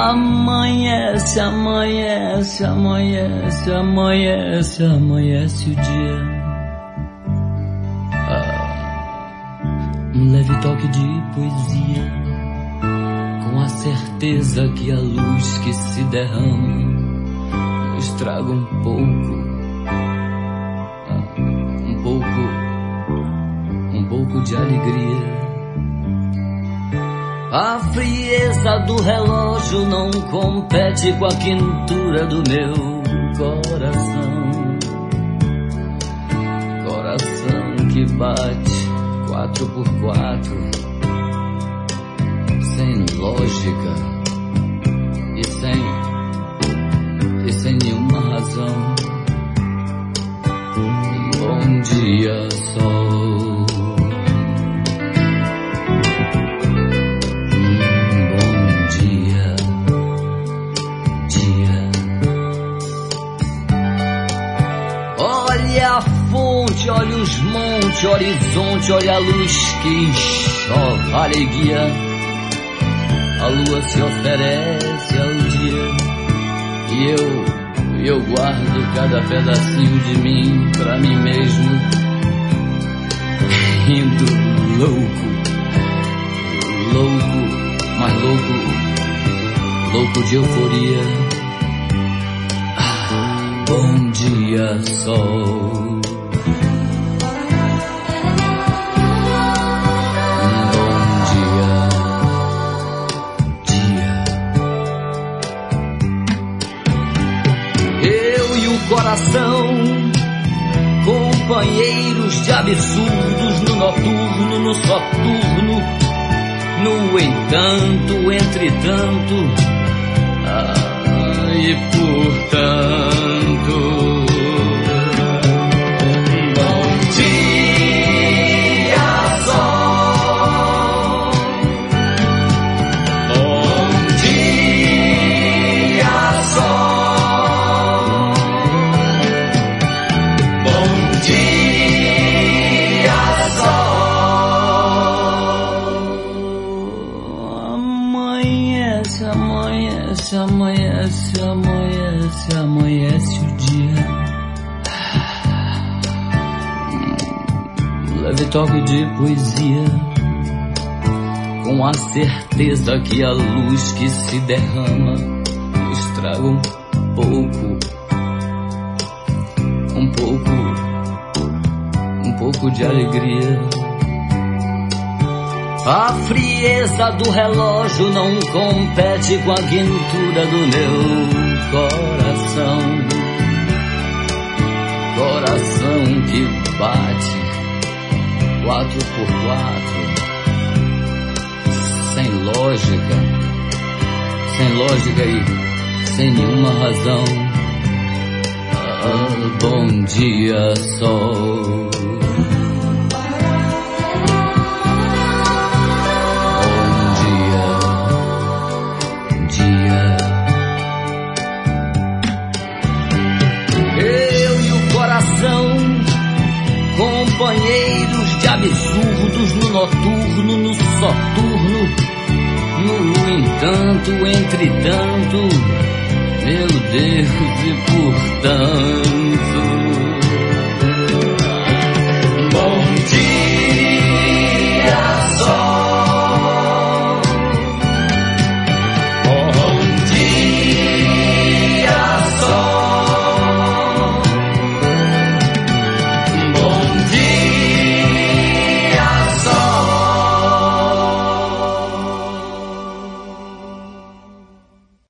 Amanhece, amanhece, amanhece, amanhece, amanhece o dia. Um leve toque de poesia, com a certeza que a luz que se derrama nos traga um pouco de alegria. A frieza do relógio não compete com a quentura do meu coração. Coração que bate 4x4, sem lógica e sem nenhuma razão. Bom dia, sol. Olha a fonte, olha os montes, horizonte, olha a luz que enxova a alegria. A lua se oferece ao dia e eu guardo cada pedacinho de mim pra mim mesmo, rindo mas louco de euforia. Bom dia, sol. Bom dia, dia. Eu e o coração, companheiros de absurdos no noturno, no soturno, no entanto, entretanto, e portanto. Bom dia, sol. Bom dia, sol. Bom dia, sol. Amanhece, amanhece, amanhece, amanhece, amanhece o dia. Leve toque de poesia, com a certeza que a luz que se derrama nos traga um pouco de alegria. A frieza do relógio não compete com a quentura do meu coração. Coração que bate 4x4, sem lógica e sem nenhuma razão. Bom dia, sol. Companheiros de absurdos no noturno, no soturno, no entanto, entretanto, meu Deus, e portanto.